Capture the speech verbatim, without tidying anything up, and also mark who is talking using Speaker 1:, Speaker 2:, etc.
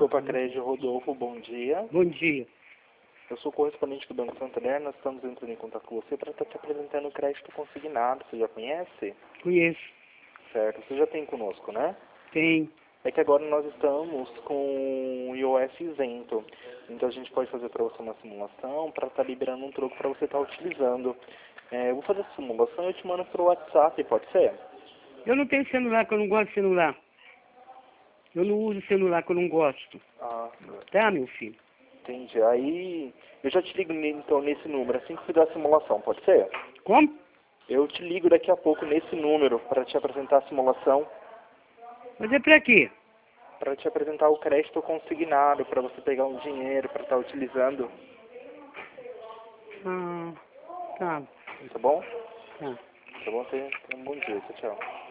Speaker 1: Copa Crédito Rodolfo, bom dia.
Speaker 2: Bom dia.
Speaker 1: Eu sou correspondente do Banco Santander, nós estamos entrando em contato com você para estar te apresentando o crédito consignado. Você já conhece?
Speaker 2: Conheço.
Speaker 1: Certo, você já tem conosco, né?
Speaker 2: Tem.
Speaker 1: É que agora nós estamos com o I O S isento. Então a gente pode fazer para você uma simulação para estar liberando um troco para você estar utilizando. É, eu vou fazer a simulação e eu te mando para o WhatsApp, pode ser?
Speaker 2: Eu não tenho celular, que eu não gosto de celular. Eu não uso celular, que eu não gosto.
Speaker 1: Ah,
Speaker 2: Tá, meu filho?
Speaker 1: entendi. Aí eu já te ligo então nesse número, assim que fizer a simulação, pode ser?
Speaker 2: Como?
Speaker 1: Eu te ligo daqui a pouco nesse número para te apresentar a simulação,
Speaker 2: Mas é pra quê?
Speaker 1: para te apresentar o crédito consignado, para você pegar um dinheiro para estar utilizando,
Speaker 2: Ah, tá.
Speaker 1: tá bom?
Speaker 2: Tá.
Speaker 1: Tá bom? Tenha tenha um bom dia, tchau, tchau.